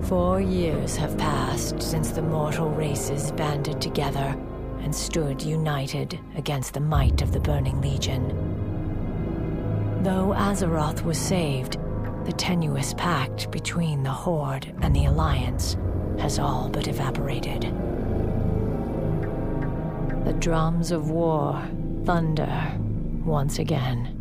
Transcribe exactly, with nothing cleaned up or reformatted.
Four years have passed since the mortal races banded together and stood united against the might of the Burning Legion. Though Azeroth was saved, the tenuous pact between the Horde and the Alliance has all but evaporated. The drums of war thunder once again.